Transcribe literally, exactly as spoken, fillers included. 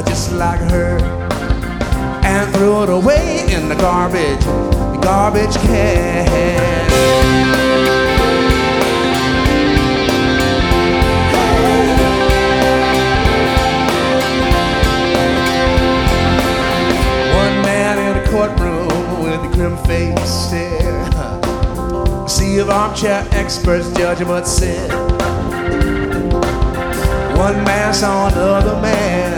just like her, and threw it away in the garbage, the garbage can. One man in a courtroom with a grim face stare, a sea of armchair experts judgment said. One man saw another man